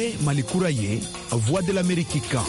ye Mali kura ye Voix de l'Amérique kan.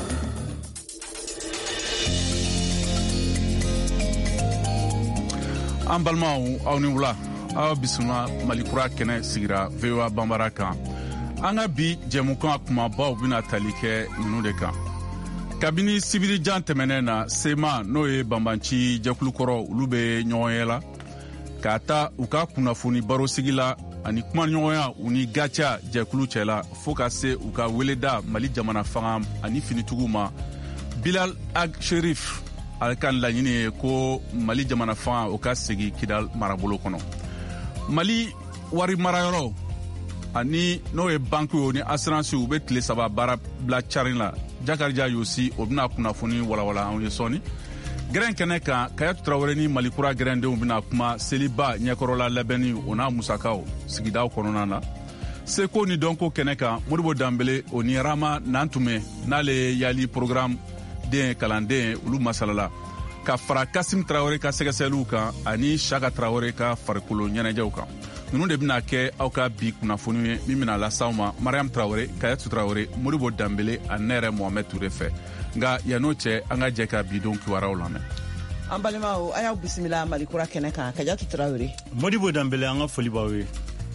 An balimaw aw ni wula aw bisimila Mali kura kɛnɛ sigira VOA Bambara kan. An ka bi jɛmukan kumabaw bɛna tali kɛ ninnu de kan. Kabini sibirijan tɛmɛnɛn na sema n'o ye banbanci jɛkulukɔrɔ olu bɛ ɲɔgɔn ye la k'a ta u ka kunnafoni barosigi la ani kumaɲɔgɔnya u ni gaca jɛkulu cɛla fo ka se u ka weleda Mali jamana fanga ani finitigiw ma. Bilal Ag Sherif ale ka laɲini ye ko Mali jamana fanga o ka segi Kidal marabolo kɔnɔ. Mali wari marayɔrɔ ani n'o ye banque ni assurance u bɛ tile 3 baara bila carin la. Jakarija Yosi o bɛna kunnafoni walawala anw ye sɔɔni. Gɛrɛn kɛnɛ kan Kayatu Tarawele ni Mali kura gɛrɛndenw bɛna kuma seliba ɲɛkɔrɔla labɛnni o n'a musakaw sigidaw kɔnɔna na. Seko ni dɔnko kɛnɛ kan Modibo Dambele o ni Rama Nantume n'ale ye yali programme den kalanden olu masalala ka fara Kasim Tarawele ka sɛgɛsɛliw kan ani Shaka Tarawele ka farikolo ɲɛnajɛw kan. Ninnu de bɛna kɛ aw ka bi kunnafoni ye min bɛna lasa aw ma Mariam Tarawele, Kayatu Tarawele, Modibo Dambele ani ne yɛrɛ Mohamed Ture fɛ. Nka yan'o cɛ an ka jɛ ka bidenw kibaruyaw lamɛn. An balimaw a y'aw bisimila Mali kura kɛnɛ kan Kayatu Tarawele. Modibo Dambele an ka foli b'aw ye.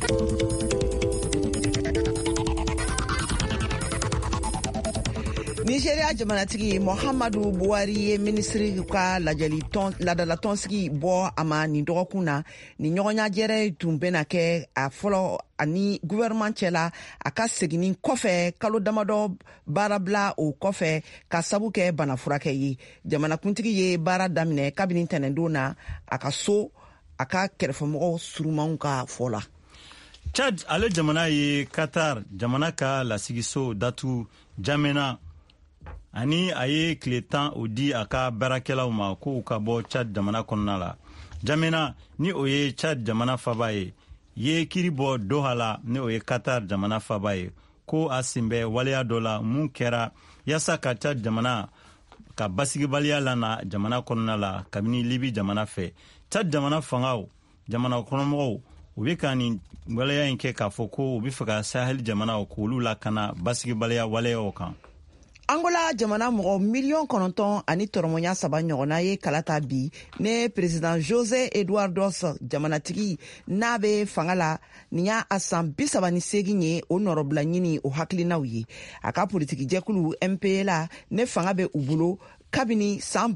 Nigeria jamanatigi Muhammadu Buhari ye ministri ka ladalatɔnsigi bɔ a ma nin dɔgɔkun na ni ɲɔgɔnɲajɛrɛ tun bɛna kɛ a fɔlɔ ani gouvernement cɛla a ka seginin kɔfɛ kalo damadɔ baarabila o kɔfɛ ka sabu kɛ bana furakɛ ye. Jamanakuntigi ye baara daminɛ kabini tɛnɛndon na a ka so a ka kɛrɛfɛmɔgɔw surumanw ka fɔ la. Chad ale jamana ye Qatar jamana ka lasigiso datu Jamena ani a ye tile 10 o di a ka baarakɛlaw ma ko u ka bɔ Chad jamana kɔnɔna la. Jamena ni o ye Chad jamana faba ye kiri bɔ Doha la ni o ye Qatar jamana faba ye ko a sen bɛ waleya dɔ la mun kɛra yasa ka Chad jamana ka basigibaliya lana jamana kɔnɔna la kabini Libi jamana fɛ. Chad jamana fangaw jamana kɔnɔmɔgɔw u bɛ ka nin waleya in kɛ k'a fɔ ko u bɛ fɛ ka Sahel jamana k'olu lakana basigibaliya waleyaw kan. Angola jamana mɔgɔ 9 ani tɔrɔmɔnya 3 ɲɔgɔnna ye kalata bi ne president José Eduardos jamanatigi n'a bɛ fanga la nin y'a san 38 ye o nɔrɔbila ɲini o hakilinaw ye a ka politiki jɛkulu MPA la ne fanga bɛ u bolo kabini san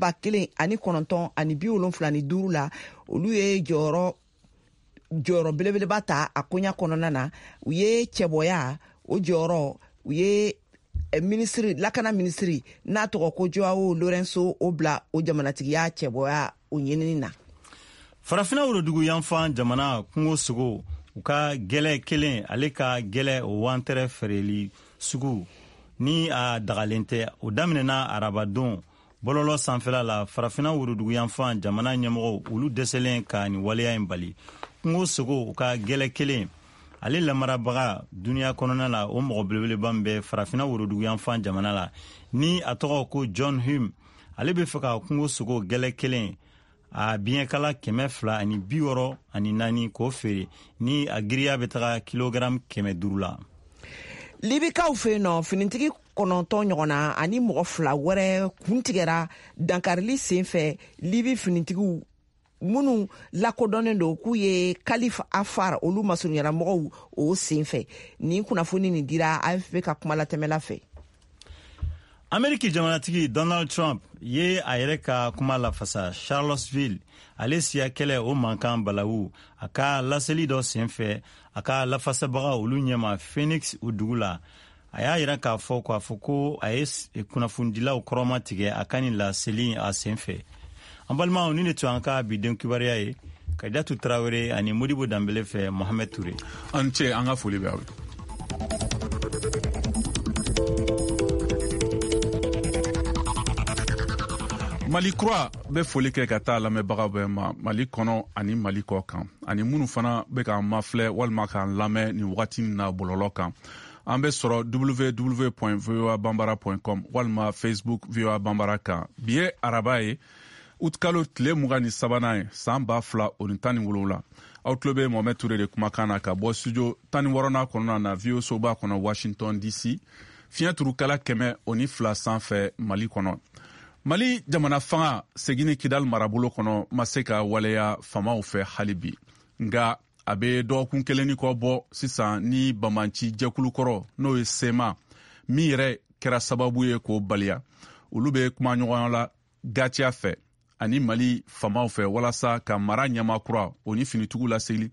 1975 la olu ye jɔyɔrɔ belebeleba ta a koɲa kɔnɔna na u ye cɛbɔya o jɔyɔrɔ u ye lakana ministri n'a tɔgɔ ko Joao Lourenço o bila o jamanatigiya cɛbɔya o ɲinini na. Farafina worodugu yanfan jamana kungo sogo u ka gɛlɛ kelen ale ka gɛlɛ o wantere feereli sugu ni a dagalen tɛ o daminɛna arabadon bɔlɔlɔ sanfɛla la farafina worodugu yanfan jamana ɲɛmɔgɔw olu dɛsɛlen ka ni waleya in bali. Kungo sogo u ka gɛlɛ kelen ale lamarabaga duniya kɔnɔna la o mɔgɔ belebeleba min bɛ farafina worodugu yanfan jamana la ni a tɔgɔ ko John Hume ale bɛ fɛ ka kungo sogo gɛlɛ kelen a biɲɛkala 264 k'o feere ni a giriya bɛ taga kilogramme 500 la. Libikaw fɛ yen nɔ finitigi 9 ɲɔgɔnna ani mɔgɔ 2 wɛrɛ kuntigɛra dankarili senfɛ Libi finitigiw minnu lakodɔnnen don k'u ye Kalif Afar olu masurunyara mɔgɔw o senfɛ ni kunnafoni nin dira AFP ka kuma latɛmɛla fɛ. Ameriki jamanatigi Donald Trump ye a yɛrɛ ka kuma lafasa Charlottesville ale siya kɛlɛ o mankan balawu a ka laseli dɔ senfɛ a ka lafasabaga olu ɲɛma Phoenix o dugu la a y'a yɛrɛ k'a fɔ ko a ye kunnafonidilaw kɔrɔma tigɛ a ka nin laseli a senfɛ. An balimaw ni de tun an ka biden kibaruya ye Kayatu Tarawele ani Modibo Dambele fɛ Mohamed Ture. An cɛ an ka foli bɛ aw. Mali kura bɛ foli kɛ ka taa lamɛnbagaw bɛɛ ma Mali kɔnɔ ani Mali kɔ kan ani minnu fana bɛ k'an mafilɛ walima k'an lamɛn nin wagati na bɔlɔlɔ kan. An bɛ sɔrɔ www.voabambara.com walima Facebook VOA Bambara kan. Bi ye araba ye utkalo tile mugan ni sabanan ye san 2017 aw tulo bɛ Mohamed Touré de kumakan na ka bɔ studio 16 kɔnɔna na VOA soba kɔnɔ Washington DC fiɲɛ turukala 102 sanfɛ Mali kɔnɔ. Mali jamana fanga segini Kidal marabolo kɔnɔ ma se ka waleya famaw fɛ hali bi nga a bɛ dɔgɔkun kelen ni kɔ bɔ sisan ni Bamanci jɛkulu kɔrɔ n'o ye SEMA min yɛrɛ kɛra sababu ye k'o baliya olu bɛ kuma ɲɔgɔn la gatiya fɛ ani Mali famaw fɛ walasa ka mara ɲɛma kura o ni finitugu laseli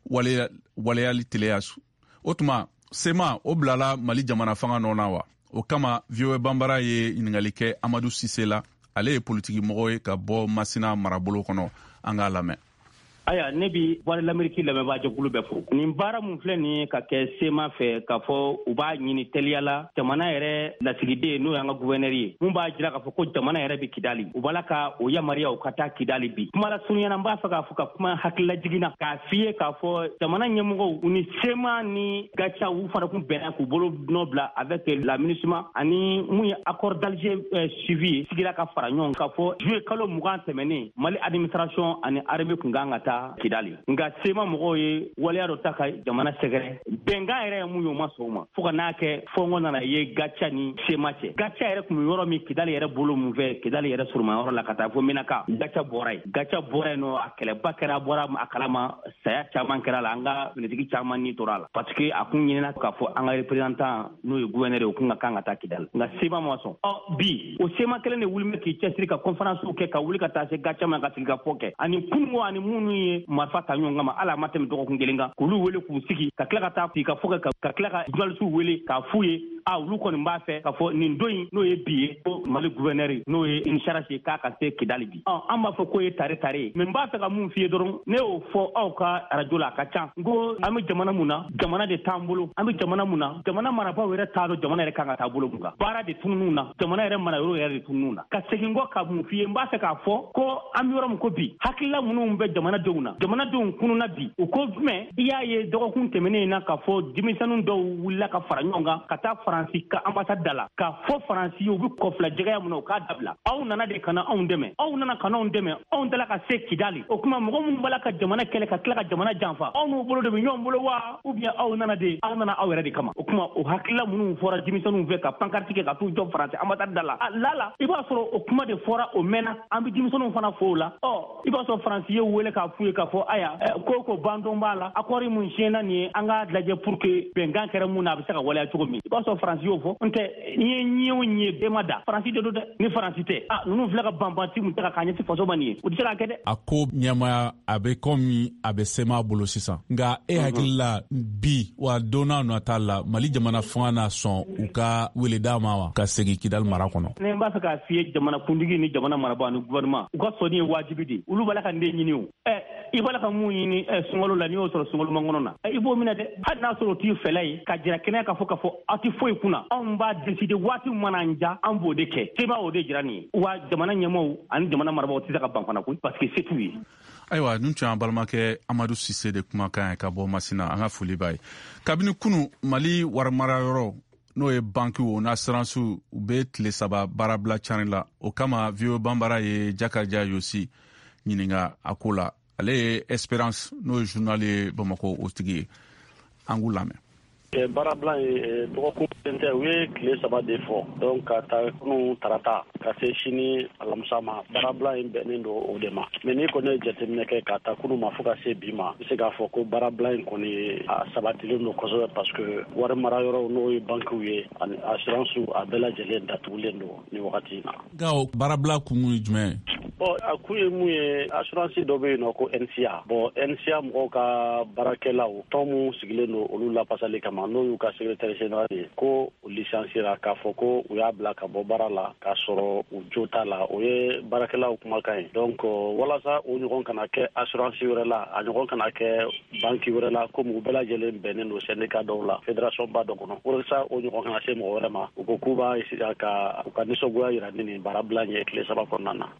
waleyali teleya o tuma SEMA o bilala Mali jamana fanga nɔ na wa o kama VOA Bambara ye ɲininkali kɛ Amadu Sise la ale ye politiki mɔgɔ ye ka bɔ Masina marabolo kɔnɔ an k'a lamɛn. Aya ne bi wari l'Amérique lamɛnbaa jɛkulu bɛɛ fo nin baara mun filɛ nin ka kɛ SEMA fɛ k'a fɔ u b'a ɲini teliya la jamana yɛrɛ lasigiden n'o y'an ka gouverneur ye mun b'a jira k'a fɔ ko jamana yɛrɛ bɛ Kidali u b'a la ka o yamaruya u ka taa Kidali bi kuma la surunyana n b'a fɛ k'a fɔ ka kuma hakilila jiginna k'a f'i ye k'a fɔ jamana ɲɛmɔgɔw u ni SEMA ni Gacha u fana kun bɛnna k'u bolo nɔ bila avec la MINUSMA ani mun ye accord d'Alger suivi sigira ka fara ɲɔgɔn k'a fɔ juillet kalo 20 tɛmɛnen Mali administration ani armée kun kan ka taa Kidali nga SEMA mɔgɔw ye waleya dɔ ta ka jamana sɛgɛrɛ bɛnkan yɛrɛ ye mun ye o ma sɔn o ma fo ka n'a kɛ fɔngɔ nana ye Gacha ni SEMA cɛ Gacha yɛrɛ kun bɛ yɔrɔ min Kidali yɛrɛ bolo mun fɛ Kidali yɛrɛ suruma yɔrɔ la ka taa fo Menaka Gacha bɔra yen nɔ a kɛlɛba kɛra a bɔra a kalama saya caman kɛra la an ka finitigi caman ni tora la parce que a kun ɲinina k'a fɔ an ka représentant n'o ye gouverneur ye o kun ka kan ka taa Kidali nga SEMA ma sɔn bi o SEMA kelen de wuli bɛ k'i cɛsiri ka conférence kɛ ka wuli ka taa se Gacha ma ka sigi ka fɔ kɛ ani kunungo ani minnu ye marifa ta ɲɔgɔn kama ala ma tɛmɛ dɔgɔkun kelen kan k'olu wele k'u sigi ka tila ka taa f'i ka fɔ ka tila ka journaliste wele k'a f'u ye olu kɔni b'a fɛ k'a fɔ nin don in n'o ye bi ye ko Mali gouverneur n'o ye Inchara ye k'a ka se Kidali bi an b'a fɔ k'o ye tare ye mais n b'a fɛ ka mun f'i ye dɔrɔn ne y'o fɔ aw ka radio la a ka ca n ko an bɛ jamana mun na jamana de t'an bolo an bɛ jamana mun na jamana marabaaw yɛrɛ t'a dɔn jamana yɛrɛ kan ka taa bolo mun kan baara de tunun'u na jamana yɛrɛ mara yɔrɔ yɛrɛ de tunun'u na ka segin kɔ ka mun f'i ye n b'a fɛ k'a fɔ ko an bɛ yɔrɔ min ko bi hakilila minnu bɛ jamanadenw na jamanadenw kununna bi u ko jumɛn i y'a ye dɔgɔkun tɛmɛnen na k'a fɔ denmisɛnninw dɔw wulila ka fara ɲɔgɔn kan ka taa Faransi ka ambassade da la k'a fɔ Faransi ye u bɛ kɔfila jɛgɛya mun na u k'a dabila aw nana de ka na anw dɛmɛ aw nana ka n'anw dɛmɛ anw dala ka se Kidali o kuma mɔgɔ minnu b'a la ka jamana kɛlɛ ka tila ka jamana janfa aw n'u bolo de bɛ ɲɔgɔn bolo wa ou bien aw nana aw yɛrɛ de kama o kuma o hakilila minnu fɔra denmisɛnninw fɛ ka pancarte kɛ ka t'u jɔ Faransi ambassade da la la i b'a sɔrɔ o kuma de fɔra o mɛnna an bɛ denmisɛnninw fana fɔ o la i b'a sɔrɔ Faransi ye wele k'a f'u ye k'a fɔ aya ko bandon b'a la accord mun siɲɛna nin ye an ka lajɛ pour que bɛnkan kɛra mun na a bɛ se ka waleya cogo min i b'a sɔrɔ Faransi y'o fɔ n tɛ ni ye ɲɛ o ɲɛ bɛɛ ma da Faransi de don dɛ ni Faransi tɛ ninnu filɛ ka banbanti mun tɛ ka k'a ɲɛsin faso ma nin ye o tɛ se ka kɛ dɛ a ko ɲɛmaya a bɛ komi a bɛ SEMA bolo sisan nka e hakili la bi wa don n'a nata la Mali jamana fanga na sɔn u ka wele d'a ma wa ka segin Kidali mara kɔnɔ ne b'a fɛ k'a f'i ye jamana kuntigi ni jamana marabaa ni gouvernement u ka sɔnni ye wajibi de olu b'a la ka den ɲini o i b'a la ka mun ɲini sunkalo la n'i y'o sɔrɔ sunkalo mangɔnɔ na i b'o minɛ dɛ hali n'a sɔrɔ o t'i fɛla ye ka jira kɛnɛya k'a fɔ aw tɛ foyi kunna anw b'a décider waati mana n ja an b'o de kɛ SEMA o de jira nin ye wa jamana ɲɛmɔgɔw ani jamana marabaaw tɛ se ka ban fana koyi parce que se t'u ye ayiwa nin tun y'an balimakɛ Amadu Sise de kumakan ye ka bɔ Masina an ka foli b'a ye kabini kunu Mali warimarayɔrɔ n'o ye bankiw n'a assurances u bɛ tile 3 baarabila cani la o kama VOA Bambara ye Jakarija Yosi ɲininka a ko la ale ye Espérance n'o ye journal ye Bamakɔ o tigi ye an k'u lamɛn. Baarabila ye dɔgɔkun kelen tɛ u ye tile 3 de fɔ donc ka taa kunu tarata ka se sini alamisa ma baarabila in bɛnnen don o de ma mais n'i kɔni ye jateminɛ kɛ ka taa kunu ma fo ka se bi ma i bɛ se k'a fɔ ko baarabila in kɔni a sabatilen don kosɛbɛ parce que wari mara yɔrɔ n'o ye bankiw ye ani assurance a bɛɛ lajɛlen datugulen don ni wagati in na. Nka baarabila kun ye jumɛn ye? A kun ye mun ye assurance dɔ bɛ yen nɔ ko NCA NCA mɔgɔw ka baarakɛlaw tɔn mun sigilen don olu lapasali kama n'o y'u ka secrétaire général ye ko u licenciera k'a fɔ ko u y'a bila ka bɔ baara la k'a sɔrɔ u jo t'a la o ye baarakɛlaw kumakan ye donc walasa o ɲɔgɔn kana kɛ assurance wɛrɛ la a ɲɔgɔn kana kɛ banki wɛrɛ la komi u bɛɛ lajɛlen bɛnnen don syndicat dɔw la fédération ba dɔ kɔnɔ walasa o ɲɔgɔn kana se mɔgɔ wɛrɛ ma u ko k'u b'a essayer ka u ka nisɔngoya yira ni nin baarabila in ye tile 3 kɔnɔna na. Ayiwa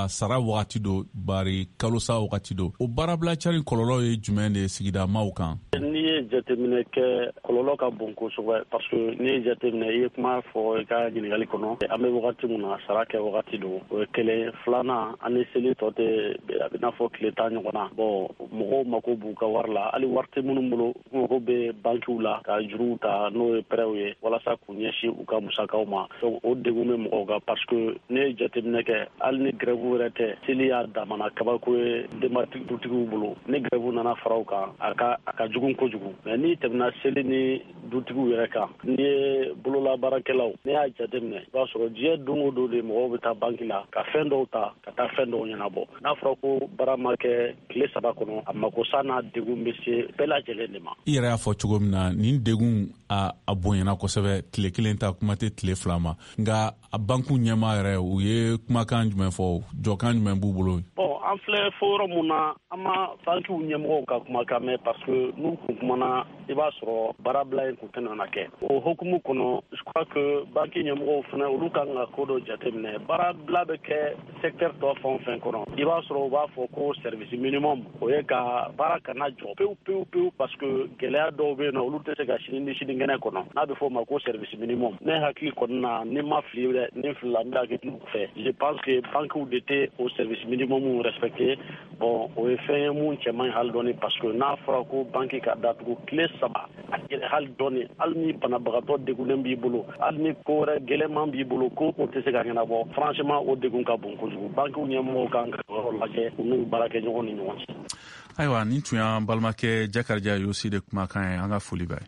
sara wagati do bari kalosa wagati do o barabla cari kɔlɔlɔ ye jumɛn de sigida maaw kan ni ye jateminɛ kɛ kɔlɔlɔ ka bon kosɛbɛ parce que ni ye jateminɛ i ye kuma fɔ i ka ɲininkali kɔnɔ an bɛ wagati min na sara kɛ wagati do o ye kelen filanan an ni seli tɔ tɛ a bɛ n'a fɔ tile 10 ɲɔgɔn na bon mɔgɔw mako b'u ka wari la hali wari tɛ minnu bolo mɔgɔw bɛ bankiw la ka juruw ta n'o ye prêts ye walasa k'u ɲɛsin u ka musakaw ma donc o degun bɛ mɔgɔw kan parce que ne ye jateminɛ kɛ hali ni grève yɛrɛ tɛ seli y'a damana kabako ye denbatigi dutigiw bolo ni grève nana faraw kan a ka jugu kojugu mais ni tɛmɛna seli ni dutigiw yɛrɛ kan ni ye bololabaarakɛlaw ne y'a jateminɛ i b'a sɔrɔ diɲɛ don o don de mɔgɔw bɛ taa banki la ka fɛn dɔw ta ka taa fɛn dɔw ɲɛnabɔ n'a fɔra ko baara ma kɛ tile 3 kɔnɔ a makosa n'a degun bɛ se bɛɛ lajɛlen de ma i yɛrɛ y'a fɔ cogo min na nin degun a bonyana kosɛbɛ tile 1 ta kuma tɛ tile 2 ma nka a banku ɲɛma yɛrɛ u ye kumakan jumɛn fɔ jɔkan jumɛn b'u bolo bon an filɛ fɔ yɔrɔ mun na an ma bankiw ɲɛmɔgɔw ka kumakan mɛn parce que n'u kun kumana i b'a sɔrɔ baarabila in kun tɛ nana kɛ o hokumu kɔnɔ je crois que banki ɲɛmɔgɔw fana olu kan ka ko dɔ jateminɛ baarabila bɛ kɛ secteur tɔ fɛn o fɛn kɔnɔ i b'a sɔrɔ u b'a fɔ ko service minimum o ye ka baara kana jɔ pewu parce que gɛlɛya dɔw bɛ yen nɔ olu tɛ se ka sini ni sinikɛnɛ kɔnɔ n'a bɛ fɔ o ma ko service minimum ne hakili kɔni na ni ma fili dɛ ni filila n bɛ hakili fɛ je pense que bankiw de tɛ o service minimum respecté bon o ye fɛn ye mun cɛ man ɲi hali dɔɔni parce que n'a fɔra ko banki ka datugu tile 3 a gɛlɛ hali dɔɔni hali ni banabagatɔ degunnen b'i bolo hali ni ko wɛrɛ gɛlɛman b'i bolo ko o tɛ se ka ɲɛnabɔ franchement o degun ka bon kojugu bankiw ɲɛmɔgɔw kan ka yɔrɔ lajɛ u n'u baarakɛɲɔgɔn ni ɲɔgɔn cɛ ayiwa nin tun y'an balimakɛ Jakarija Yosi de kumakan ye an ka foli b'a ye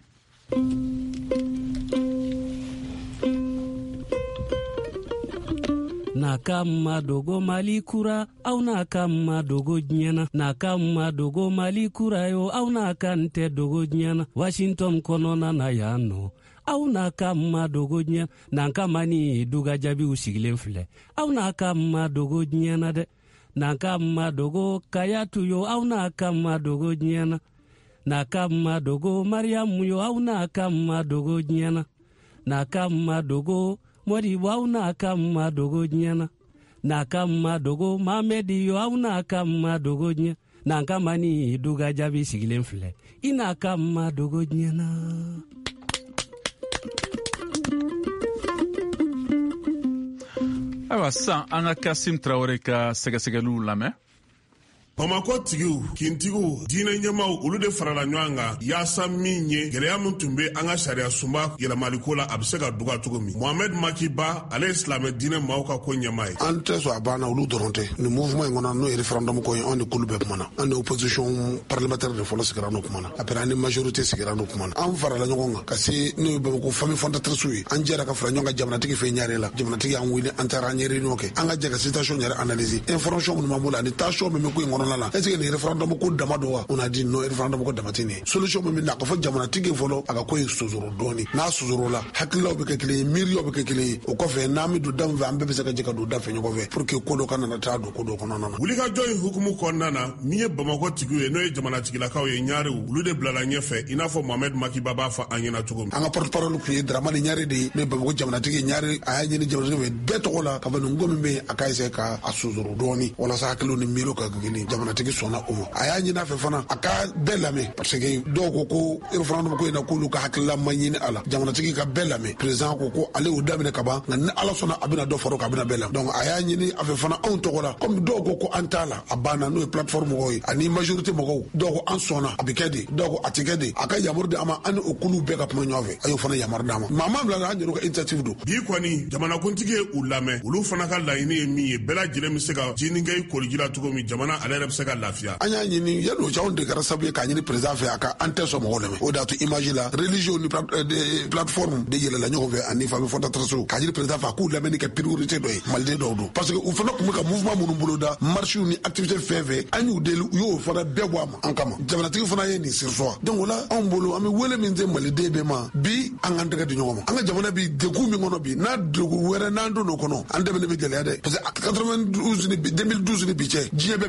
n'a ka madogo Mali kura aw n'a ka madogo diɲɛna n'a ka madogo Mali kura yo aw n'a ka n tɛ dogo diɲɛna Washington kɔnɔna na yan nɔ aw n'a ka madogo diɲɛ n'an ka mani dugajabiw sigilen filɛ aw n'a ka madogo diɲɛna dɛ n'an ka madogo Kayatu yo aw n'a ka madogo diɲɛna n'a ka madogo Mariamu yo aw n'a ka madogo diɲɛna n'a ka madogo Modibo aw n'a ka madogo diɲɛna n'a ka madogo Mamedi yo aw n'a ka madogo diɲɛ n'an ka mani dugajabi sigilen filɛ i n'a ka madogo diɲɛna ayiwa sisan an ka Kasim Traore ka sɛgɛsɛgɛliw lamɛn Bamako tigiw kintigiw diinɛ ɲɛmaw olu de farala ɲɔgɔn kan yaasa min ye gɛlɛya min tun bɛ an ka sariya sunba yɛlɛmaliko la a bɛ se ka duga cogo min Mohamed Makiba ale ye silamɛ diinɛ maaw ka ko ɲɛma ye an tɛ sɔn a banna olu dɔrɔn tɛ nin mouvement in kɔnɔ n'o ye référendum ko ye anw de kulu bɛɛ kumana an de opposition parlementaire de fɔlɔ sigira n'o kumana après an ni majorité sigira n'o kumana an farala ɲɔgɔn kan ka se n'o ye Bamako famille fondatrice ye an jɛra ka fara ɲɔgɔn kan jamanatigi fɛ ɲare la jamanatigi y'an wele an taara an ye réunion kɛ an ka jɛ ka situation yɛrɛ analyser information minnu b'an bolo ani tension min bɛ ko in kɔnɔna la est-ce que nin référendum ko dama do wa on a dit non référendum ko dama tɛ nin solution min bɛ na ka fɔ jamanatigi fɔlɔ a ka ko ye sozoro dɔɔni n'a sozoro la hakililaw bɛ kɛ kelen ye miiriyaw bɛ kɛ kelen ye o kɔfɛ n'an bɛ don da min fɛ an bɛɛ bɛ se ka jɛ ka don da fɛ ɲɔgɔn fɛ pour que ko dɔ ka nana taa don ko dɔ kɔnɔna na wulikajɔ in hukumu kɔnɔna na min ye Bamako tigiw ye n'o ye jamanatigilakaw ye ɲarew olu de bilala ɲɛfɛ i n'a fɔ Mohamed Makiba b'a fɔ an ɲɛna cogo min an ka porte-parole kun ye Dramane Ɲare de ye ne Bamako jamanatigi Ɲare a y'a ɲini jamanatigi fɛ bɛɛ tɔgɔ la ka fɔ nin ko min bɛ yen a ka essayer ka a sozoro dɔɔni walasa hakiliw ni miiriw ka kelen jamanatigi sɔnna o ma a y'a ɲini a fɛ fana a ka bɛɛ lamɛn parce que dɔw ko référendum ko in na k'olu ka hakilila ma ɲini a la jamanatigi ka bɛɛ lamɛn président ko ale y'o daminɛ ka ban nka ni Ala sɔnna a bɛna dɔ fara o kan a bɛna bɛɛ lamɛn donc a y'a ɲini a fɛ fana anw tɔgɔ la comme dɔw ko an t'a la a banna n'o ye plateforme mɔgɔw ye ani majorité mɔgɔw dɔw ko an sɔnna a bɛ kɛ de dɔw ko a tɛ kɛ de a ka yamaru di a ma an ni o kulu bɛɛ ka kuma ɲɔgɔn fɛ a y'o fana yamaru d'a ma maa ma bila an yɛrɛ ka initiative don bi kɔni jamanakuntigi ye u lamɛn olu fana ka laɲini ye min ye bɛɛ lajɛlen bɛ se ka jinikɛ i koliji la cogo min jamana ale yɛrɛ bɛ se ka lafiya an y'a ɲini yanni o cɛ anw de kɛra sababu ye k'a ɲini président fɛ a ka an tɛ sɔn mɔgɔw lamɛn o de y'a to image la religion ni plateforme de yɛlɛla ɲɔgɔn fɛ ani famille fondatrice k'a ɲini président fɛ a k'u lamɛnni kɛ priorité dɔ ye maliden dɔw don parce que u fana tun bɛ ka mouvement minnu boloda marches ni activité fɛn fɛn an y'u deli u y'o fana bɛɛ bɔ a ma an kama jamanatigi fana ye nin sirsɔn donc o la anw bolo an bɛ wele min se maliden bɛɛ ma bi an k'an tɛgɛ di ɲɔgɔn ma an ka jamana bi degun min kɔnɔ bi n'a degun wɛrɛ n'an don o kɔnɔ an dɛmɛ bɛ gɛlɛya dɛ parce que 2012 ni bi cɛ diɲɛ bɛɛ bi yan k'u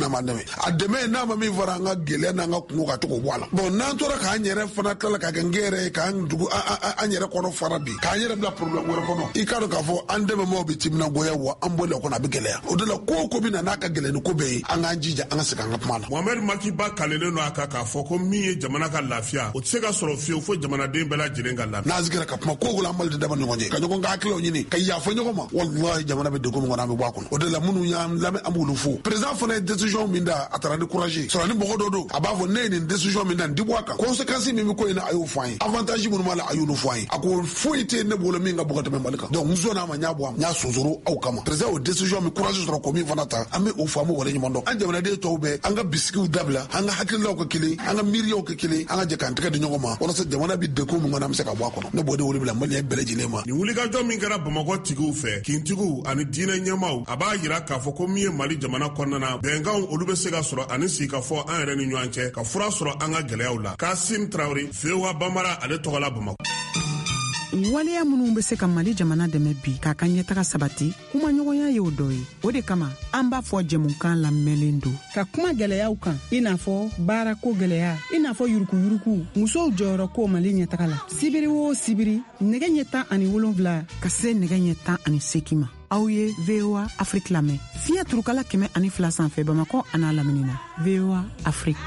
n'a ma dɛmɛ a dɛmɛ n'a ma min fara an ka gɛlɛya n'an ka kungo ka to k'o bɔ a la bon n'an tora k'an yɛrɛ fana tila ka kɛ n yɛrɛ k'an dugu an yɛrɛ kɔnɔ fara bi k'an yɛrɛ bila problème wɛrɛ kɔnɔ i k'a dɔn k'a fɔ an dɛmɛbaaw bɛ timinagoya wa an bɔlen kɔnɔ a bɛ gɛlɛya o de la ko bɛ na n'a ka gɛlɛn ni ko bɛɛ ye an k'an jija an ka segin an ka kuma la. Mohamed Maki Ba kalelen don a kan k'a fɔ ko min ye jamana ka lafiya o tɛ se ka sɔrɔ fiyewu fo jamanaden bɛɛ lajɛlen ka lafiya. N'a sigira ka kuma ko an bali tɛ daba ɲɔgɔn ye ka ɲɔgɔn ka hakililaw ɲini ka yafa ɲɔgɔn ma wallahi jamana bɛ degun min kɔnɔ an bɛ bɔ a kɔnɔ o de la minnu y'an lamɛn an b'olu fo président fana ye décision min da a taara ni courage sɔrɔ ni mɔgɔ dɔ don a b'a fɔ ne ye nin décision min da nin tɛ bɔ a kan conséquence min bɛ ko in na a y'o fɔ an ye avantage minnu b'a la a y'olu fɔ an ye a ko foyi tɛ ne bolo min ka bɔ ka tɛmɛ Mali kan donc n sɔnna a ma n y'a bɔ n y'a sonsoro aw kama président o décision min courage sɔrɔ ko min fana ta an bɛ o fɔ an bɛ wale ɲuman dɔn an jamanaden tɔw bɛɛ an ka bisikiw dabila an ka hakililaw ka kelen an ka miiriyaw ka kelen an ka jɛ k'an tɛgɛ di ɲɔgɔn ma walasa jamana bɛ degun min kɔnɔ an bɛ se ka bɔ a kɔnɔ ne b'o de wele bila Maliyɛn bɛɛ lajɛlen ma. Ni wulikajɔ min kɛra Bamakɔ tigiw fɛ kintigiw ani diinɛ ɲɛmaaw a b'a yira k'a fɔ ko min ye Mali jamana kɔnɔna na bɛnkanw olu bɛ se ka sɔrɔ ani sigikafɔ an yɛrɛ ni ɲɔgɔn cɛ ka fura sɔrɔ an ka gɛlɛyaw la. Kasim Traoré VOA Bambara ale tɔgɔla Bamakɔ. waleya minnu bɛ se ka Mali jamana dɛmɛ bi k'a ka ɲɛtaga sabati kuma ɲɔgɔnya ye o dɔ ye o de kama an b'a fɔ jɛmukan lamɛnlen don ka kuma gɛlɛyaw kan i n'a fɔ baarako gɛlɛya i n'a fɔ yurukuyuruku musow jɔyɔrɔ ko Mali ɲɛtaga la sibiri o sibiri nɛgɛ ɲɛ 17 ka se nɛgɛ ɲɛ 18 ma aw ye VOA Afrique lamɛn fiɲɛ turukala 102 sanfɛ Bamakɔ a n'a lamini na VOA Afrique.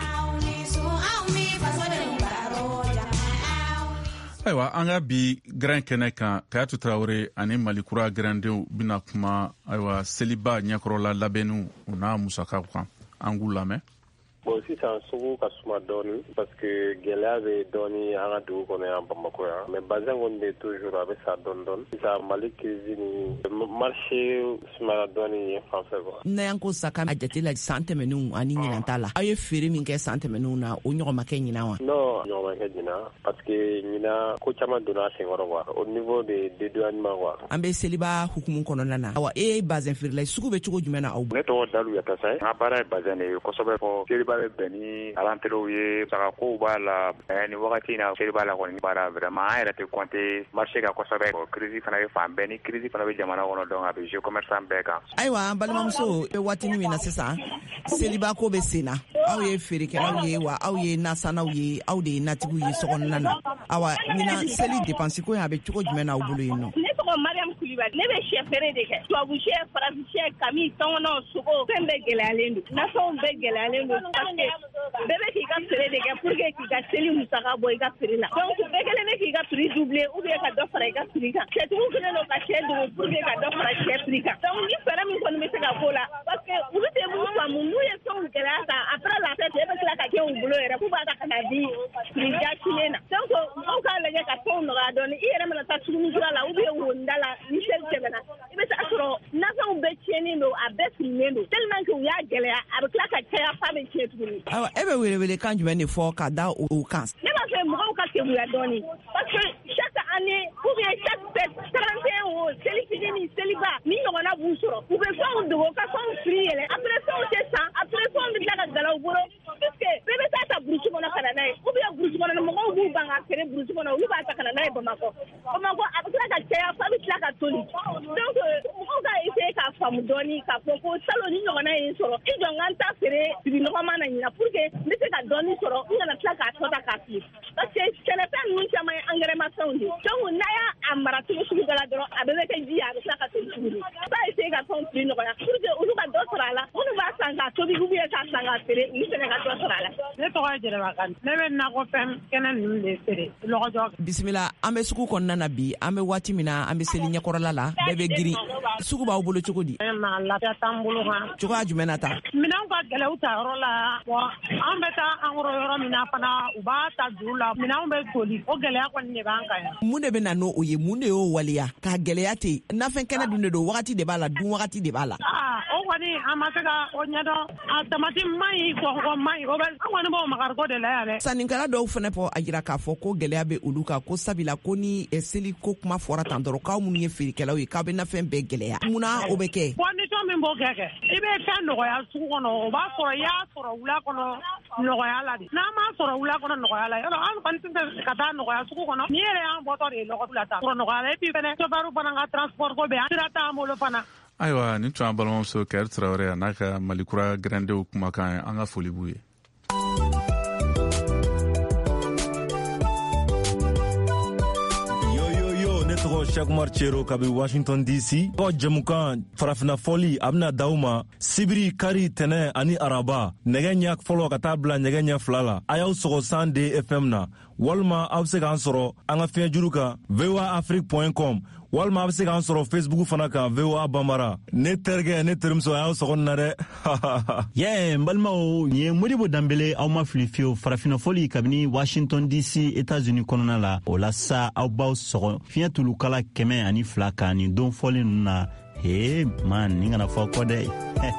Ayiwa an ka bi grand kɛnɛ kan Kayatu Traoré ani Malikura grandenw bina kuma ayiwa seliba ɲɛkɔrɔla labɛnniw u n'a musakaw kan an k'u lamɛn. Bon sisan sugu ka suma dɔɔni parce que gɛlɛya bɛ dɔɔni an ka dugu kɔnɔ yan Bamakɔ yan mais bazin kɔni bɛ toujours a bɛ sa dɔɔni dɔɔni sisan Mali crise ni marché sumara dɔɔni yen fan fɛ quoi. N'an ko saka a jate la san tɛmɛnenw ani ɲinan ta la aw ye feere min kɛ san tɛmɛnenw na o ɲɔgɔn ma kɛ ɲinan wa? Non ɲɔgɔn ma kɛ ɲinan parce que ɲinan ko caman donna a senkɔrɔ quoi au niveau de dédouanement quoi. An bɛ seliba hukumu kɔnɔna na awa e ye bazin feerela sugu bɛ cogo jumɛn na aw? Ne tɔgɔ Dalu Yatasa ye n ka baara ye bazin de ye kosɛbɛ fɔ seliba bɛ bɛn ni alanterew ye sagakow b'a la ni wagati na seliba la kɔni baara vraiment an yɛrɛ tɛ compter marché kan kosɛbɛ crise fana bɛ fan bɛɛ ni crise fana bɛ jamana kɔnɔ donc a bɛ jeu commerçant bɛɛ kan. Ayiwa an balimamuso bɛ waatini min na sisan seliba ko bɛ sen na aw ye feerekɛlaw ye wa aw ye nasanaw ye aw de ye natigiw ye sokɔnɔna na awa ɲinan seli dépense ko in a bɛ cogo jumɛn na aw bolo yen nɔ? Ne tɔgɔ Mariam Kulibali ne bɛ sɛ feere de kɛ tubabu sɛ farafin sɛ kami tɔngɔnɔ sogo fɛn bɛɛ gɛlɛyalen don nasɔnw bɛɛ gɛlɛyalen don parce que bɛɛ bɛ k'i ka feere de kɛ pour que k'i ka seli musaka bɔ i ka feere la donc bɛɛ kelen bɛ k'i ka prix doubler ou bien ka dɔ fara i ka prix kan sɛtigiw kelen don ka sɛ dogo pour que ka dɔ fara sɛ prix kan donc ni fɛɛrɛ min kɔni bɛ se ka k'o la parce que olu tɛ mun faamu n'u ye fɛnw gɛlɛya ta après la fête e bɛ tila ka kɛ u bolo yɛrɛ k'u b'a ta ka na di prix jasilen na donc mɔgɔw k'a lajɛ ka fɛnw nɔgɔya dɔɔni i yɛrɛ mana taa sugunijura la ou bien wonda la ni seli tɛmɛna i bɛ taa sɔrɔ nasɔnw bɛɛ tiɲɛnen don a bɛɛ fililen don tellement que u y'a gɛlɛya a bɛ tila ka caya f'a bɛ tiɲɛ tuguni. Ayiwa e bɛ welewele kan jumɛn de fɔ ka da o kan? Ne b'a fɛ mɔgɔw ka kegunya dɔɔni parce que chaque année ou bien chaque fête 31 o seli fitini seliba ni ɲɔgɔnna b'u sɔrɔ u bɛ fɛnw dogo ka fɛnw fili yɛlɛ après fɛnw tɛ san après fɛnw bɛ tila ka gala u bolo puisque bɛɛ bɛ taa ta burusi kɔnɔ ka na n'a ye ou bien burusi kɔnɔ mɔgɔw b'u ban ka feere burusi kɔnɔ olu b'a ta ka na n'a ye Bamakɔ a bɛ tila ka caya f'a bɛ tila ka toli donc mɔgɔw ka essayer k'a faamu dɔɔni k'a fɔ ko salon ni ɲɔgɔnna ye n sɔrɔ i jɔ n ka n ta feere sigi nɔgɔma na ɲina pour que n bɛ se ka dɔɔni sɔrɔ n kana tila k'a tɔ ta k'a fili parce que sɛnɛfɛn ninnu caman ye engrais-mafɛnw de donc n'a y'a mara cogo sugu dɔ la dɔrɔn a bɛɛ bɛ kɛ ji ye a bɛ tila ka toli tuguni a b'a essayer ka fɛnw fili nɔgɔya pour que olu ka dɔ sɔrɔ a la minnu b'a san k'a tobi ou bien k'a san k'a feere olu fɛnɛ ka dɔ sɔrɔ a la. Ne tɔgɔ ye Jɛnɛba Kane ne bɛ nakɔfɛn kɛnɛ ninnu de feere lɔgɔjɔ. Bisimila an bɛ sugu kɔnɔna na bi an bɛ waati min na an bɛ seli ɲɛkɔrɔla la bɛɛ bɛ girin sugu b'aw bolo cogo di? Lafiya t'an bolo kan. Cogoya jumɛn na ta? Minɛnw ka gɛlɛn u ta yɔrɔ la an bɛ taa an kɔrɔ yɔrɔ min na fana u b'a ta juru la minɛnw bɛ toli o gɛlɛya kɔni de b'an kan yan. Mun de bɛ na n'o ye mun de y'o waleya k'a gɛlɛya ten nafɛn kɛnɛ dun de don wagati de b'a la dun wagati de b'a la. O kɔni an ma se ka o ɲɛdɔn a tamati man ɲi kɔnkɔn man ɲi o bɛ an kɔni b'o magariko de la yan dɛ. Sannikɛla dɔw fana fɔ a jira k'a fɔ ko gɛlɛya bɛ olu kan ko sabila ko ni seli ko kuma fɔra tan dɔrɔn k'aw minnu ye feerekɛlaw ye k'aw bɛ nafɛn bɛɛ gɛlɛya munna o bɛ kɛ? Condition min b'o kɛ i bɛ fɛn nɔgɔya sugu kɔnɔ o b'a sɔrɔ i y'a sɔrɔ wula kɔnɔ nɔgɔya la de n'an m'a sɔrɔ wula kɔnɔ nɔgɔya la yɔrɔ an kɔni tɛ ka taa nɔgɔya sugu kɔnɔ ni yɛrɛ y'an bɔtɔ de ye lɔgɔtu la tan sɔrɔ nɔgɔya la et puis fɛnɛ chauffeur fana ka transport ko bɛ yan sira t'an bolo fana. ayiwa nin tun an balimamuso Kɛri Tarawele a n'a ka Malikura gɛrɛndenw kumakan ye an ka foli b'u ye. Ne tɔgɔ Shakumar Chero kabi Washington DC. Ko jamukan farafina fɔli a bɛna d'aw ma sibiri kari tɛnɛ ani araba nɛgɛ ɲɛ fɔlɔ ka taa bila nɛgɛ ɲɛ 2 la. A y'aw sɔgɔ 102 FM na walima aw bɛ se k'an sɔrɔ an ka fiɲɛjuru kan voaafrique.com walima a bɛ se k'an sɔrɔ Facebook fana kan VOA Bambara. Ne terikɛ ne terimuso a y'aw sɔgɔ nin na dɛ. n balimaw nin ye Modibo Danbele aw ma fili fiyewu farafina fɔli kabini Washington DC États-Unis kɔnɔna la o la sa aw b'aw sɔgɔ fiɲɛ tulukala 102 kan nin don fɔli ninnu na man nin kana fɔ kɔ dɛ.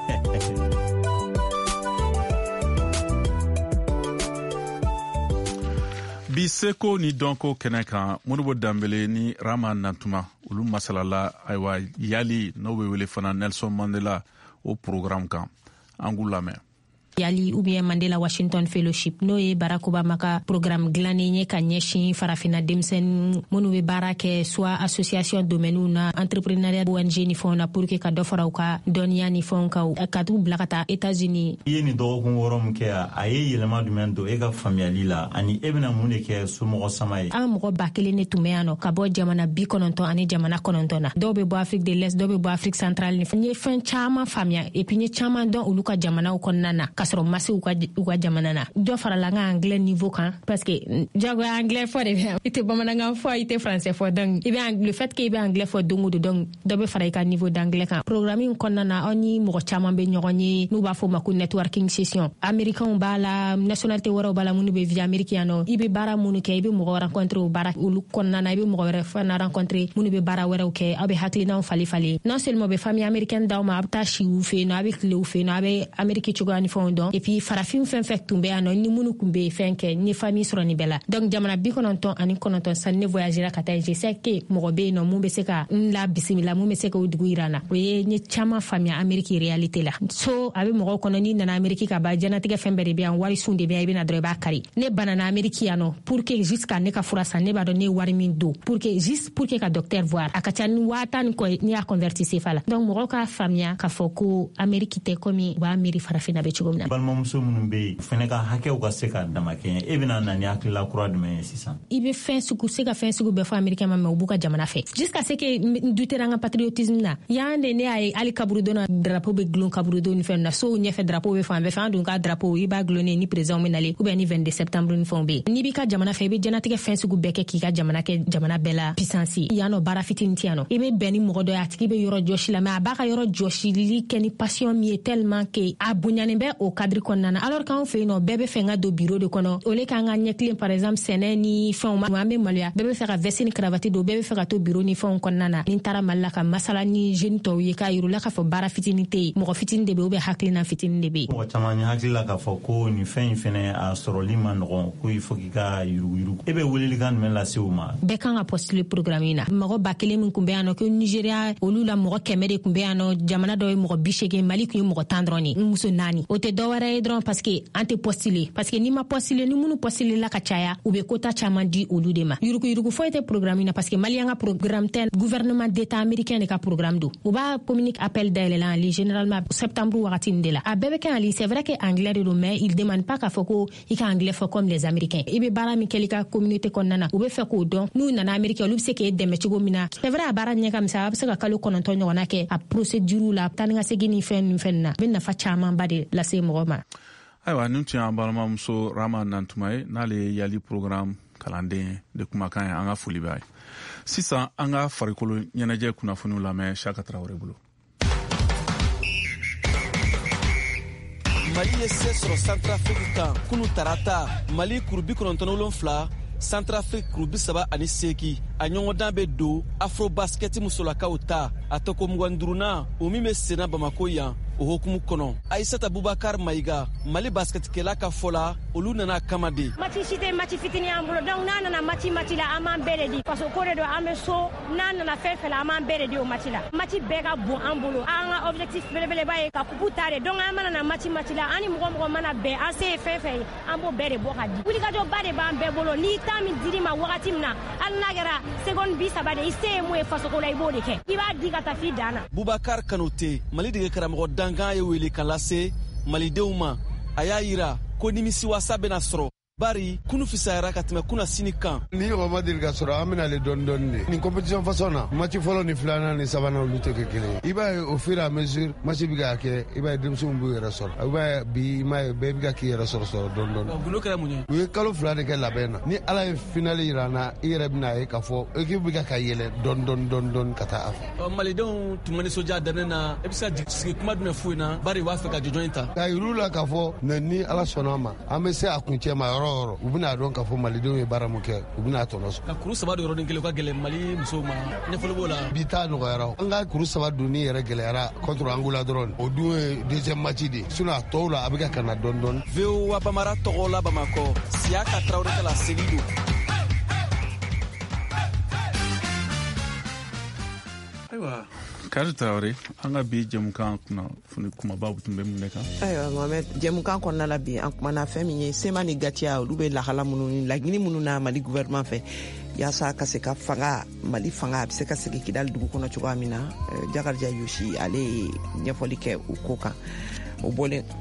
Bi seko ni dɔnko kɛnɛ kan Modibo Danbele ni Rama Nantuma olu masalala ayiwa yali n'o bɛ wele fana Nelson Mandela o programme kan an k'u lamɛn. Yali ou bien Mandela Washington Fellowship n'o ye Barack Obama ka programme dilannen ye ka ɲɛsin farafina denmisɛnnin minnu bɛ baara kɛ soit association domaine na entrepreneuriat ONG ni fɛnw na pour que ka dɔ fara u ka dɔnniya ni fɛnw kan ka t'u bila ka taa États-Unis. I ye nin dɔgɔkun wɔɔrɔ min kɛ a ye yɛlɛma jumɛn don e ka faamuyali la ani e bɛna mun de kɛ somɔgɔ sama ye. An mɔgɔ 1000 de tun bɛ yan nɔ ka bɔ jamana 90 ani jamana 9 na dɔw bɛ bɔ Afrique de l'Est dɔw bɛ bɔ Afrique centrale ni n ye fɛn caman faamuya et puis n ye caman dɔn olu ka jamanaw kɔnɔna na ka sɔrɔ masi u ka jamana na dɔ farala n ka anglais niveau kan parce que jago anglais fɔ de bɛ i tɛ bamanankan fɔ i tɛ français fɔ donc i bɛ le fait que i bɛ anglais fɔ don o don donc dɔ bɛ fara i ka niveau d'anglais kan programme in kɔnɔna na aw ni mɔgɔ caman bɛ ɲɔgɔn ye n'u b'a fɔ o ma ko networking session américains b'a la nationalité wɛrɛw b'a la minnu bɛ via Amérique yan nɔ i bɛ baara minnu kɛ i bɛ mɔgɔ rencontrer o baara olu kɔnɔna na i bɛ mɔgɔ wɛrɛ fana rencontrer minnu bɛ baara wɛrɛw kɛ aw bɛ hakilinaw falen non seulement bɛ famille américaine d'aw ma a bɛ taa si u fɛ yen nɔ a bɛ tile u fɛ yen nɔ a bɛ Amérique cogoya ni fɛnw dɔn et puis farafin fɛn fɛn tun bɛ yan nɔ ni minnu tun bɛ fɛn kɛ ni famille sɔrɔ nin bɛɛ la donc jamana 99 san ne voyagera ka taa je sais que mɔgɔ bɛ yen nɔ mun bɛ se ka n la bisimila mun bɛ se ka o dugu yira na o ye n ye caman faamuya Amérique réalité la so a bɛ mɔgɔw kɔnɔ n'i nana Amérique ka ban jɛnatigɛ fɛn bɛɛ de bɛ yan wari sun de bɛ yan i bɛ na dɔrɔn i b'a kari ne banana Amérique yan nɔ pour que jusqu'à ne ka fura san ne b'a dɔn ne ye wari min don pour que ka docteur voir a ka ca ni 10,000 ni kɔ n'i y'a converti CFA la donc mɔgɔw k'a faamuya k'a fɔ ko Amérique tɛ comme u b'a miiri farafina bɛ cogo min na. Balimamuso minnu bɛ yen fɛnɛ ka hakɛw ka se ka dama kɛ e bɛna na ni hakilila kura jumɛn ye sisan. I bɛ fɛn sugu se ka fɛn sugu bɛɛ fɔ américain ma mais u b'u ka jamana fɛ jusqu'à ce que n douter an ka patriotisme na yan de ne y'a ye hali kaburudon na drapeau bɛ gulon kaburudon ni fɛn na so ɲɛfɛ drapeau bɛ fan bɛɛ fɛ an dun ka drapeau i b'a gulonner ni président bɛ nalen ou bien ni 22 septembre ni fɛnw bɛ yen n'i b'i ka jamana fɛ i bɛ jɛnatigɛ fɛn sugu bɛɛ kɛ k'i ka jamana kɛ jamana bɛɛ la puissance yan nɔ baara fitinin ti yan nɔ i bɛ bɛn ni mɔgɔ dɔ ye a tigi bɛ yɔrɔ jɔsi la mais a b'a ka yɔrɔ jɔsili kɛ ni passion min ye tellement que a bonyanen bɛ o cadre kɔnɔna na alors qu'anw fɛ yen nɔ bɛɛ bɛ fɛ n ka don bureau de kɔnɔ o le k'an ka ɲɛkilen par exemple sɛnɛ ni fɛnw ma an bɛ maloya bɛɛ bɛ fɛ ka veste ni cravate don bɛɛ bɛ fɛ ka to bureau ni fɛnw kɔnɔna na ni n taara Mali la ka masala ni jeune tɔw ye k'a yir'u la k'a fɔ baara fitinin tɛ yen mɔgɔ fitinin de bɛ yen ou bien hakilina fitinin de bɛ yen. Mɔgɔ caman ye hakili la k'a fɔ ko nin fɛn in fɛnɛ a sɔrɔli ma nɔgɔn ko il faut k'i ka yuruguyurugu e bɛ welelikan jumɛn lase u ma. Bɛɛ kan ka postuler programme in na mɔgɔ 1000 min tun bɛ yan nɔ ko Nigeria olu la mɔgɔ 100 de tun bɛ yan nɔ jamana dɔ ye mɔgɔ 80 Mali tun ye mɔgɔ 10 dɔrɔn de muso 4 o tɛ dɔwɛrɛ ye dɔrɔn parce que an tɛ postuler parce que n'i ma postuler ni minnu postuler la ka caya u bɛ quota caman di olu de ma yuruguyurugu foyi tɛ programme in na parce que Malien ka programme tɛ gouvernement d'état américain de ka programme don u b'a communique appel dayɛlɛla en ligne généralement septembre wagati nin de la a bɛɛ bɛ kɛ en ligne c'est vrai que anglais de don mais il demande pas k'a fɔ ko i ka anglais fɔ comme les américains i bɛ baara min kɛ i ka communauté kɔnɔna na u bɛ fɛ k'o dɔn n'u nana américain olu bɛ se k'e dɛmɛ cogo min na c'est vrai a baara ɲɛ ka misɛn a bɛ se ka kalo 9 ɲɔgɔnna kɛ a procédure la taa ni ka segin ni fɛn na a bɛ nafa camanba de lase mɔgɔ ma. Ayiwa nin tun y'an balimamuso Rama Nantuma ye n'ale ye yali programme kalanden de kumakan ye an ka foli b'a ye sisan an ka farikolo ɲɛnajɛ kunnafoniw lamɛn Shaka Tarawele bolo. Mali ye se sɔrɔ Centrafrique kan kunu tarata Mali kuru 97 Centrafrique kuru 38 a ɲɔgɔndan bɛ don Afrobasket musolakaw ta a tɔkɔ 25nan o min bɛ senna Bamako yan o hokumu kɔnɔ Aissata Bubakar Maïga Mali basketkɛla ka fɔla olu nana kama de match si tɛ match fitini an bolo donc n'a nana match la an b'an bɛɛ de di parce que ko de don an bɛ so n'a nana fɛn fɛn la an b'an bɛɛ de di o match la match bɛɛ ka bon an bolo an ka objectif belebeleba ye ka kupu ta de donc an mana na match la an ni mɔgɔ mana bɛn an se ye fɛn fɛn ye an b'o bɛɛ de bɔ ka di wulikajɔba de b'an bɛɛ bolo ni temps min dir'i ma wagati min na hali n'a kɛra seconde 30 de i se ye mun ye fasoko la i b'o de kɛ i b'a di ka taa f'i dan na. Bubakar Kanute Mali dege karamɔgɔ dankan ye wele ka lase malidenw ma a y'a yira ko nimisiwasa bɛna sɔrɔ bari kunu fisayara ka tɛmɛ kuna sini kan ni ɲɔgɔn ma deli ka sɔrɔ an bɛna le dɔɔni dɔɔni de nin compétition façon na match fɔlɔ ni filanan ni sabanan olu tɛ kɛ kelen ye i b'a ye au fur et à mesure match bɛ ka kɛ i b'a ye denmisɛnw b'u yɛrɛ sɔrɔ i b'a ye bi i m'a ye bɛɛ bɛ ka k'i yɛrɛ sɔrɔ dɔɔni dɔɔni gundo kɛra mun ye u ye kalo 2 de kɛ labɛn na ni ala ye finale yira an na i yɛrɛ bɛna ye k'a fɔ équipe bɛ ka yɛlɛ dɔɔni ka taa a fɛ malidenw tun ma nisɔndiya daminɛ na e bɛ se ka sigi kuma jumɛn f'u na bari u b'a fɛ ka jɔjɔn in ta ka yir'u la k'a fɔ ni ala sɔnna ma an bɛ se a kuncɛ ma yɔrɔ o yɔrɔ u bɛna dɔn k'a fɔ malidenw ye baara mun kɛ u bɛna tɔnɔ sɔrɔ ka kuru 3 don yɔrɔnin kelen ka gɛlɛn Mali musow ma ɲɛfɔli b'o la bi ta nɔgɔyara an ka kuru 3 donni yɛrɛ gɛlɛyara contre Angola dɔrɔn o dun ye deuxième match de sinon a tɔw la a bɛ ka kana dɔɔni VOA Bamara tɔgɔ la Bamakɔ Siaka Traoré ka la seli don ayiwa Kari Traoré an ka bi jɛmukan kunnafoni kumaba tun bɛ mun de kan ayiwa Mohamed jɛmukan kɔnɔna la bi an kumana fɛn min ye Sema ni Gatiya olu bɛ lahala minnu ni laɲini minnu na Mali gouvernement fɛ yaasa ka se ka Mali fanga a bɛ se ka segin Kidali dugu kɔnɔ cogoya min na Jakarija Yoshi ale ye ɲɛfɔli kɛ o ko kan o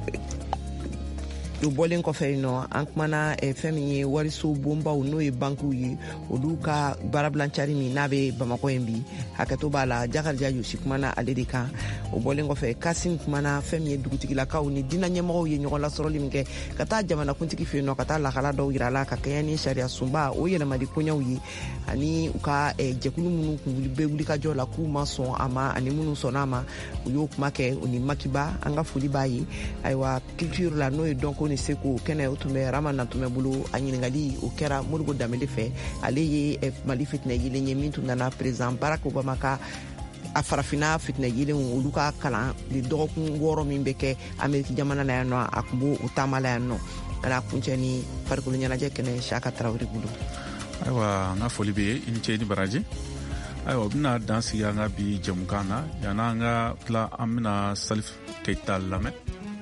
bɔlen kɔfɛ yen nɔ an kumana fɛn min ye wariso bonbaw n'o ye bankiw ye olu ka baarabilancari min n'a bɛ Bamakɔ yen bi hakɛto b'a la Jakarija Yoshi kumana ale de kan o bɔlen kɔfɛ Kasim kumana fɛn min ye dugutigilakaw ni diinɛ ɲɛmɔgɔw ye ɲɔgɔn lasɔrɔli min kɛ ka taa jamanakuntigi fɛ yen nɔ ka taa lahala dɔw yira la ka kɛɲɛ ni sariya sunba o yɛlɛmadi koɲɛw ye ani u ka jɛkulu minnu kun bɛ wulikajɔ la k'u ma sɔn a ma ani minnu sɔnna a ma u y'o kuma kɛ u ni Makiba an ka foli b'a ye ayiwa culture la n'o ye dɔnko ni seko kɛnɛ o tun bɛ Rama Nantumɛ bolo a ɲininkali o kɛra Modibo Dambele fɛ ale ye Mali fitinɛ yelen ye min tun nana président Barack Obama ka a farafina fitinɛ yelen olu ka kalan de dɔgɔkun 6 min bɛ kɛ Ameriki jamana la yan nɔ a kun b'o taama la yan nɔ kana kuncɛ ni farikolo ɲɛnajɛ kɛnɛ Siaka Traoré bolo ayiwa an ka foli bɛ ye i ni ce i ni baraji ayiwa u bɛna dan sigi an ka bi jɛmukan na yan'an ka tila an bɛna Salif Keita lamɛn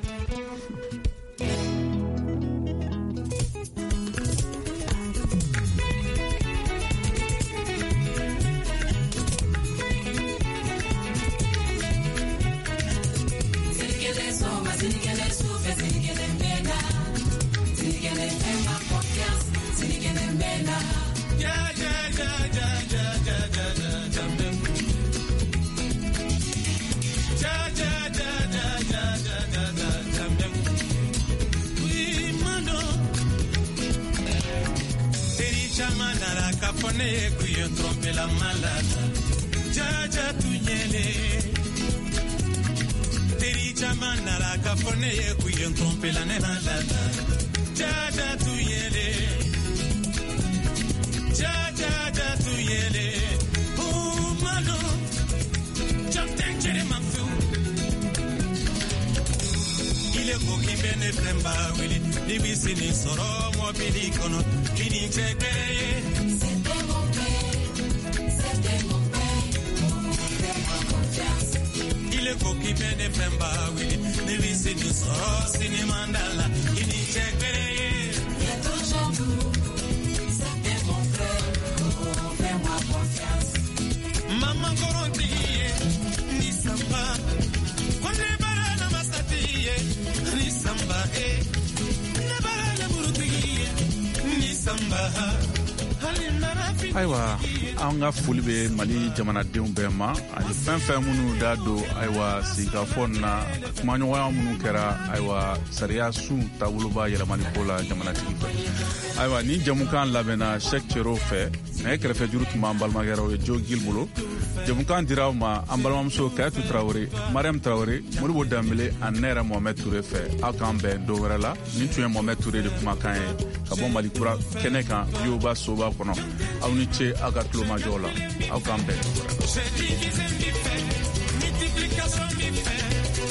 ayiwa an ka foli bɛ Mali jamanadenw bɛɛ ma ani fɛn fɛn minnu da don ayiwa sigikafɔ na kumaɲɔgɔnya minnu kɛra ayiwa sariya sun taaboloba yɛlɛmani ko la jamanatigi fɛ ayiwa ni jamukan labɛnna Cheikh Thierno fɛ nɛgɛ kɛrɛfɛ juru tun b'an balimakɛraw ye Jo Gil bolo jamukan dira ma an balimamuso Kayatou Traoré Mariam Traoré Modibo Dambele ani ne yɛrɛ Mohamed Touré fɛ aw k'an bɛn don wɛrɛ la nin tun ye Mohamed Touré de kumakan ye ka bɔ Mali kura kɛnɛ kan Yoba soba kɔnɔ aw ni ce aw ka tulomajɔw la aw k'an bɛn don wɛrɛ la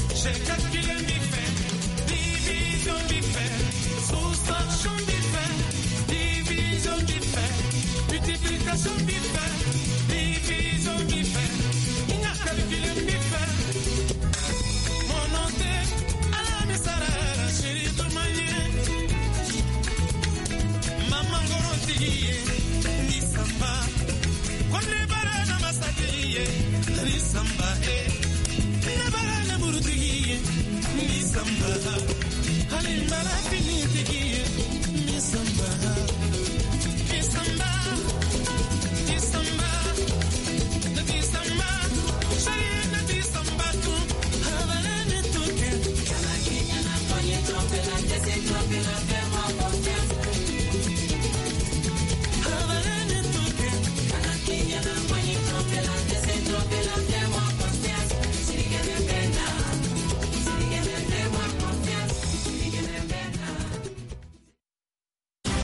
J'ai calculé mes faits, division mes faits, soustraction mes faits, division mes faits, multiplication mes faits, division mes faits, il a calculé mes faits. Mon nom est Alain Sarah, chérie de Malien, maman Gorotiye, Nisamba, comme les barades Massatiye, Nisamba, Nabala Burutiye, Nisamba, Alimbala Finitiye.